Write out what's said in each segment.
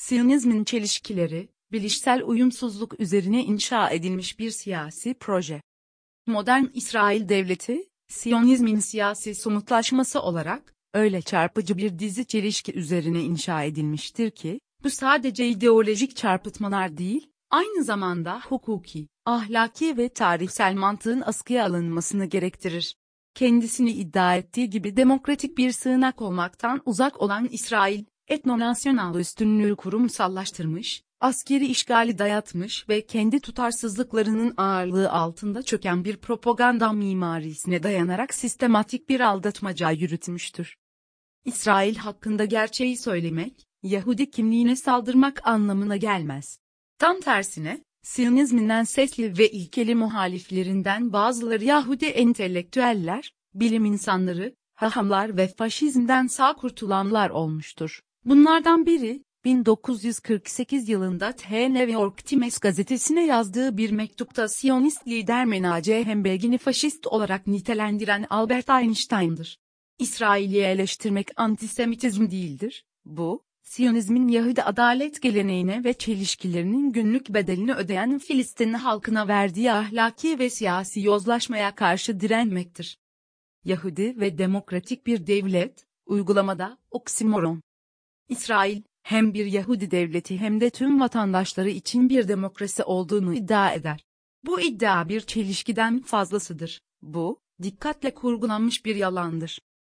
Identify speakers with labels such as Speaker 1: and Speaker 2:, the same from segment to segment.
Speaker 1: Siyonizmin çelişkileri, bilişsel uyumsuzluk üzerine inşa edilmiş bir siyasi proje. Modern İsrail Devleti, Siyonizmin siyasi somutlaşması olarak, öyle çarpıcı bir dizi çelişki üzerine inşa edilmiştir ki, bu sadece ideolojik çarpıtmalar değil, aynı zamanda hukuki, ahlaki ve tarihsel mantığın askıya alınmasını gerektirir. Kendisini iddia ettiği gibi demokratik bir sığınak olmaktan uzak olan İsrail, etnonasyonal üstünlüğü kurumsallaştırmış, askeri işgali dayatmış ve kendi tutarsızlıklarının ağırlığı altında çöken bir propaganda mimarisine dayanarak sistematik bir aldatmaca yürütmüştür. İsrail hakkında gerçeği söylemek, Yahudi kimliğine saldırmak anlamına gelmez. Tam tersine, Siyonizminden sesli ve ilkeli muhaliflerinden bazıları Yahudi entelektüeller, bilim insanları, hahamlar ve faşizmden sağ kurtulanlar olmuştur. Bunlardan biri, 1948 yılında The New York Times gazetesine yazdığı bir mektupta Siyonist lider Menachem Begin'i faşist olarak nitelendiren Albert Einstein'dır. İsrail'i eleştirmek antisemitizm değildir, bu, Siyonizmin Yahudi adalet geleneğine ve çelişkilerinin günlük bedelini ödeyen Filistin halkına verdiği ahlaki ve siyasi yozlaşmaya karşı direnmektir. Yahudi ve demokratik bir devlet, uygulamada, oksimoron. İsrail, hem bir Yahudi devleti hem de tüm vatandaşları için bir demokrasi olduğunu iddia eder. Bu iddia bir çelişkiden fazlasıdır. Bu, dikkatle kurgulanmış bir yalandır.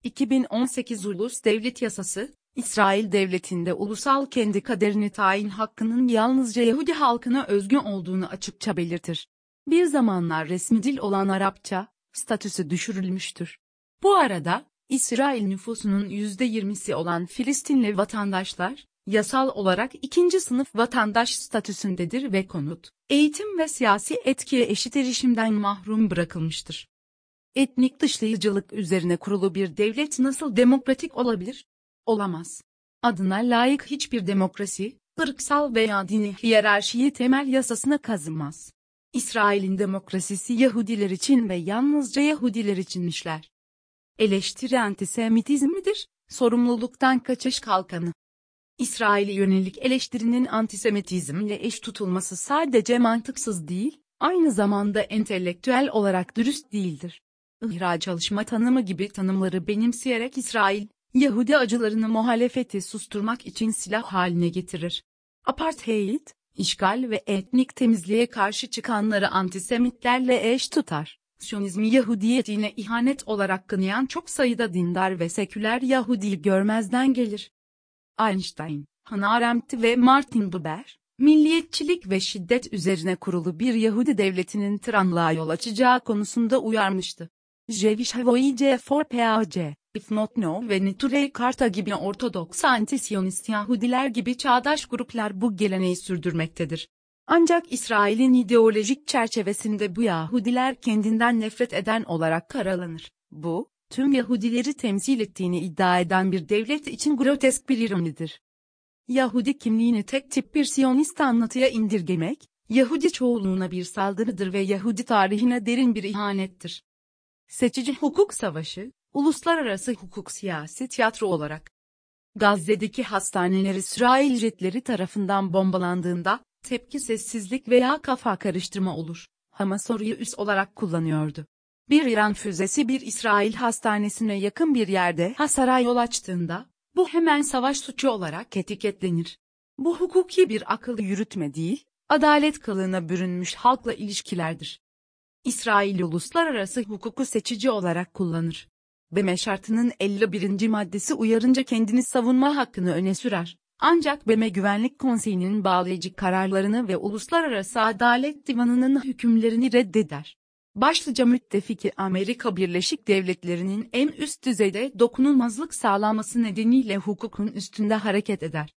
Speaker 1: 2018 Ulus Devlet Yasası, İsrail Devleti'nde ulusal kendi kaderini tayin hakkının yalnızca Yahudi halkına özgü olduğunu açıkça belirtir. Bir zamanlar resmi dil olan Arapça, statüsü düşürülmüştür. Bu arada, İsrail nüfusunun %20'si olan Filistinli vatandaşlar, yasal olarak ikinci sınıf vatandaş statüsündedir ve konut, eğitim ve siyasi etkiye eşit erişimden mahrum bırakılmıştır. Etnik dışlayıcılık üzerine kurulu bir devlet nasıl demokratik olabilir? Olamaz. Adına layık hiçbir demokrasi, ırksal veya dini hiyerarşiyi temel yasasına kazımaz. İsrail'in demokrasisi Yahudiler için ve yalnızca Yahudiler için işler. Eleştiri antisemitizmidir, sorumluluktan kaçış kalkanı. İsrail'e yönelik eleştirinin antisemitizmle eş tutulması sadece mantıksız değil, aynı zamanda entelektüel olarak dürüst değildir. İhraç çalışma tanımı gibi tanımları benimseyerek İsrail, Yahudi acılarını muhalefeti susturmak için silah haline getirir. Apartheid, işgal ve etnik temizliğe karşı çıkanları antisemitlerle eş tutar. Siyonizmi Yahudiyetine ihanet olarak kınayan çok sayıda dindar ve seküler Yahudi görmezden gelir. Einstein, Hannah Arendt ve Martin Buber, milliyetçilik ve şiddet üzerine kurulu bir Yahudi devletinin tıranlığa yol açacağı konusunda uyarmıştı. Je wish voyage for peace, if not no ve Neturei Karta gibi Ortodoks anti-Siyonist Yahudiler gibi çağdaş gruplar bu geleneği sürdürmektedir. Ancak İsrail'in ideolojik çerçevesinde bu Yahudiler kendinden nefret eden olarak karalanır. Bu, tüm Yahudileri temsil ettiğini iddia eden bir devlet için grotesk bir ironidir. Yahudi kimliğini tek tip bir Siyonist anlatıya indirgemek, Yahudi çoğunluğuna bir saldırıdır ve Yahudi tarihine derin bir ihanettir. Seçici hukuk savaşı, uluslararası hukuk siyasi tiyatro olarak. Gazze'deki hastaneler İsrail jetleri tarafından bombalandığında, tepki sessizlik veya kafa karıştırma olur. Hamas soruyu üs olarak kullanıyordu. Bir İran füzesi bir İsrail hastanesine yakın bir yerde hasara yol açtığında, bu hemen savaş suçu olarak etiketlenir. Bu hukuki bir akıl yürütme değil, adalet kılığına bürünmüş halkla ilişkilerdir. İsrail uluslararası hukuku seçici olarak kullanır. BM şartının 51. maddesi uyarınca kendini savunma hakkını öne sürer. Ancak BM Güvenlik Konseyi'nin bağlayıcı kararlarını ve Uluslararası Adalet Divanı'nın hükümlerini reddeder. Başlıca müttefiki Amerika Birleşik Devletleri'nin en üst düzeyde dokunulmazlık sağlaması nedeniyle hukukun üstünde hareket eder.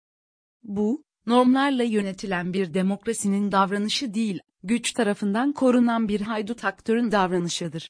Speaker 1: Bu, normlarla yönetilen bir demokrasinin davranışı değil, güç tarafından korunan bir haydut aktörün davranışıdır.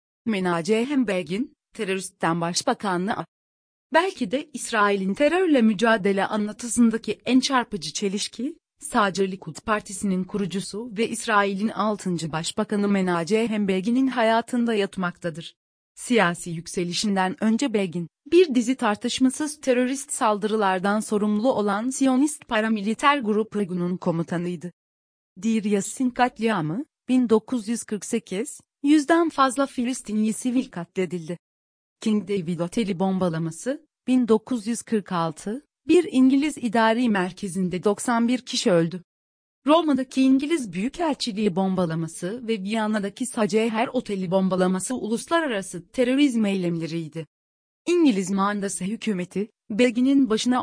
Speaker 1: Menachem Begin, teröristten başbakanlığa. Belki de İsrail'in terörle mücadele anlatısındaki en çarpıcı çelişki, sadece Likud Partisi'nin kurucusu ve İsrail'in 6. Başbakanı Menachem Begin'in hayatında yatmaktadır. Siyasi yükselişinden önce Begin, bir dizi tartışmasız terörist saldırılardan sorumlu olan Siyonist paramiliter grup IGU'nun komutanıydı. Deir Yassin katliamı, 1948, 100'den fazla Filistinli sivil katledildi. King David Oteli bombalaması, 1946, bir İngiliz idari merkezinde 91 kişi öldü. Roma'daki İngiliz Büyükelçiliği bombalaması ve Viyana'daki Sacer Oteli bombalaması uluslararası terörizm eylemleriydi. İngiliz mandası hükümeti, Begin'in başına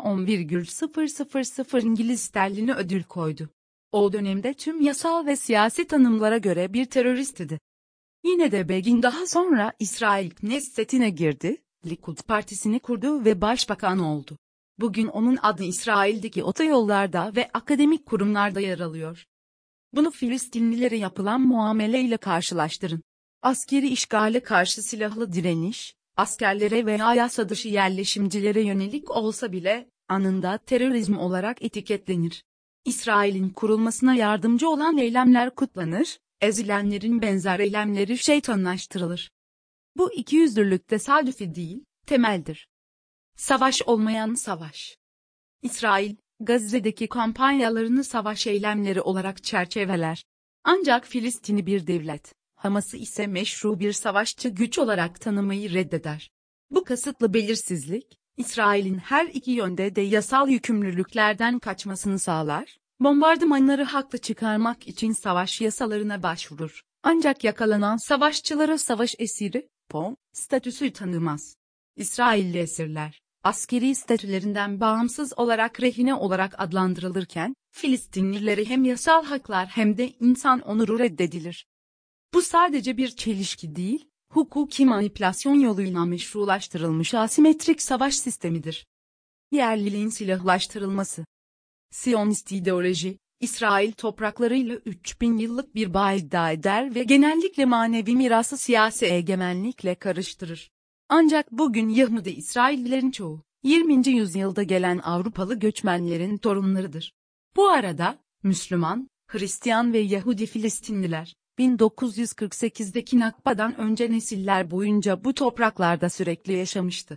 Speaker 1: 10,000 İngiliz sterlini ödül koydu. O dönemde tüm yasal ve siyasi tanımlara göre bir terörist idi. Yine de Begin daha sonra İsrail Knesset'ine girdi, Likud partisini kurdu ve başbakan oldu. Bugün onun adı İsrail'deki otoyollarda ve akademik kurumlarda yer alıyor. Bunu Filistinlilere yapılan muameleyle karşılaştırın. Askeri işgale karşı silahlı direniş, askerlere veya yasa dışı yerleşimcilere yönelik olsa bile, anında terörizm olarak etiketlenir. İsrail'in kurulmasına yardımcı olan eylemler kutlanır, ezilenlerin benzer eylemleri şeytanlaştırılır. Bu ikiyüzlülük tesadüfi değil, temeldir. Savaş olmayan savaş. İsrail, Gazze'deki kampanyalarını savaş eylemleri olarak çerçeveler. Ancak Filistin'i bir devlet, Hamas'ı ise meşru bir savaşçı güç olarak tanımayı reddeder. Bu kasıtlı belirsizlik, İsrail'in her iki yönde de yasal yükümlülüklerden kaçmasını sağlar, bombardımanları haklı çıkarmak için savaş yasalarına başvurur. Ancak yakalanan savaşçılara savaş esiri, statüsü tanımaz. İsrailli esirler, askeri statülerinden bağımsız olarak rehine olarak adlandırılırken, Filistinlileri hem yasal haklar hem de insan onuru reddedilir. Bu sadece bir çelişki değil, hukuki manipülasyon yoluyla meşrulaştırılmış asimetrik savaş sistemidir. Yerliliğin silahlaştırılması. Siyonist ideoloji, İsrail topraklarıyla 3000 yıllık bir bağ iddia eder ve genellikle manevi mirası siyasi egemenlikle karıştırır. Ancak bugün Yahudi İsraillilerin çoğu, 20. yüzyılda gelen Avrupalı göçmenlerin torunlarıdır. Bu arada, Müslüman, Hristiyan ve Yahudi Filistinliler, 1948'deki Nakba'dan önce nesiller boyunca bu topraklarda sürekli yaşamıştı.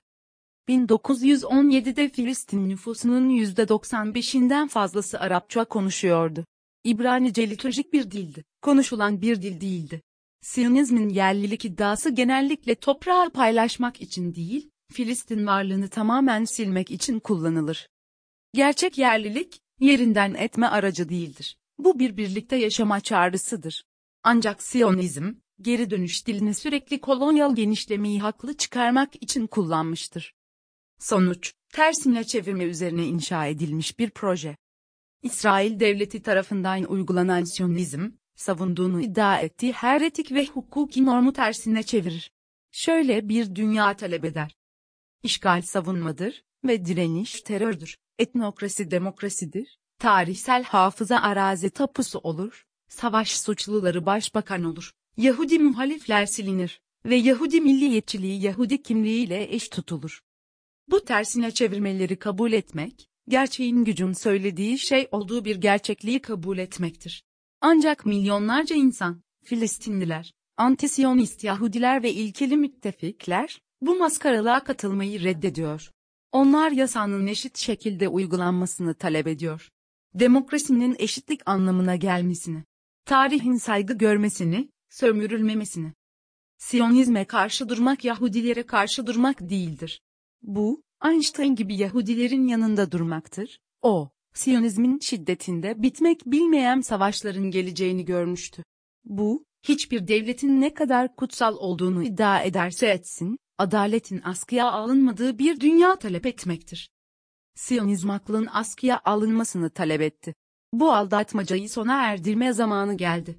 Speaker 1: 1917'de Filistin nüfusunun %95'inden fazlası Arapça konuşuyordu. İbranice liturjik bir dildi, konuşulan bir dil değildi. Siyonizmin yerlilik iddiası genellikle toprağı paylaşmak için değil, Filistin varlığını tamamen silmek için kullanılır. Gerçek yerlilik, yerinden etme aracı değildir. Bu bir birlikte yaşama çağrısıdır. Ancak Siyonizm, geri dönüş dilini sürekli kolonyal genişlemeyi haklı çıkarmak için kullanmıştır. Sonuç, tersine çevirme üzerine inşa edilmiş bir proje. İsrail devleti tarafından uygulanan Siyonizm, savunduğunu iddia ettiği her etik ve hukuki normu tersine çevirir. Şöyle bir dünya talep eder. İşgal savunmadır ve direniş terördür. Etnokrasi demokrasidir. Tarihsel hafıza arazi tapusu olur. Savaş suçluları başbakan olur. Yahudi muhalifler silinir ve Yahudi milliyetçiliği Yahudi kimliğiyle eş tutulur. Bu tersine çevirmeleri kabul etmek, gerçeğin gücün söylediği şey olduğu bir gerçekliği kabul etmektir. Ancak milyonlarca insan, Filistinliler, anti-Siyonist Yahudiler ve ilkeli müttefikler, bu maskaralığa katılmayı reddediyor. Onlar yasanın eşit şekilde uygulanmasını talep ediyor. Demokrasinin eşitlik anlamına gelmesini, tarihin saygı görmesini, sömürülmemesini. Siyonizme karşı durmak Yahudilere karşı durmak değildir. Bu, Einstein gibi Yahudilerin yanında durmaktır. O, Siyonizmin şiddetinde bitmek bilmeyen savaşların geleceğini görmüştü. Bu, hiçbir devletin ne kadar kutsal olduğunu iddia ederse etsin, adaletin askıya alınmadığı bir dünya talep etmektir. Siyonizm aklın askıya alınmasını talep etti. Bu aldatmacayı sona erdirme zamanı geldi.